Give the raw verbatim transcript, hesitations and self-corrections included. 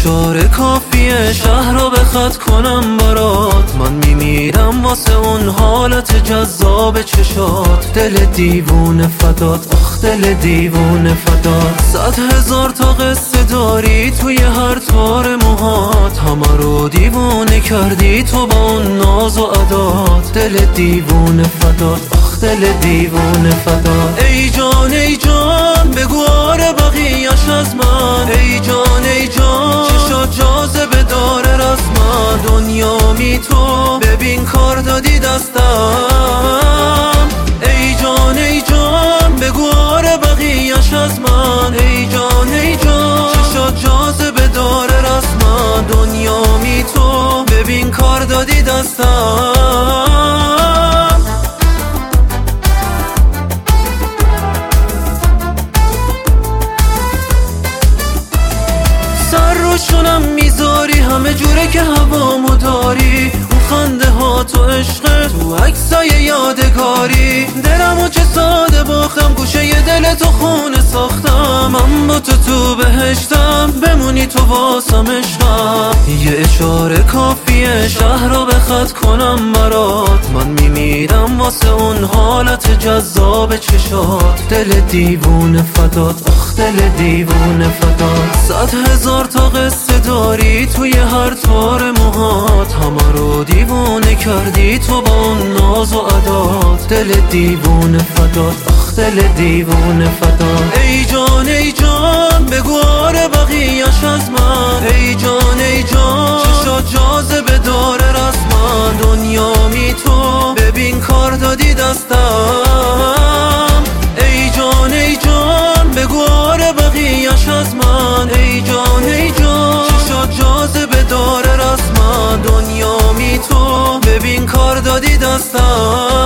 اشاره کافیه شهر رو به خط کنم برات. من میمیرم واسه اون حالت جذاب چشات. دل دیوونه فدات، آخ دل دیوونه فدات. صد هزار تا قصه داری توی هر تار موهات. همه رو دیوونه کردی تو با اون ناز و عدات. دل دیوونه فدات، آخ دل دیوونه فدات. ای جان ای جان بگو آره بقیه‌اش از من. ای جان ای جان چشات جاذبه داره رسما. دنیا می تو ببین کار دادی دستم. ای جان ای جان بگو آره بقیه‌اش از من. ای جان ای جان چشات جاذبه داره رسما. دنیا می تو ببین کار دادی دستم. سر روشونم میذاری همه جوره که هوامو داری. اون خنده ها تو عشق تو عکسای یادگاری. دلمو چه ساده باختم گوشه ی دل تو خونه ساختم. من با تو تو بهشتم بمونی تو واسم عشقم. یه اشاره کافیه شهر رو به خط کنم برات. من میمیرم واسه اون حالت جذاب چشات. دل دیوونه فدات، آخ دل دیوونه فدات. صد هزار تا قصه داری توی هر تار موهات. همه رو دیوونه کردی تو با اون ناز و عدات. دل دیوونه فدات، آخ دل دیوونه فدات. ای جان ای جان بگو آره بقیه‌اش از من. ای جان ای جان چشات جاذبه داره رسما. دنیا می تو ببین کار دادی دستم. ای جان ای جان بگو آره بقیه‌اش از من. ای جان ای جان چشات جاذبه داره رسما. دنیا می تو ببین کار دادی دستم.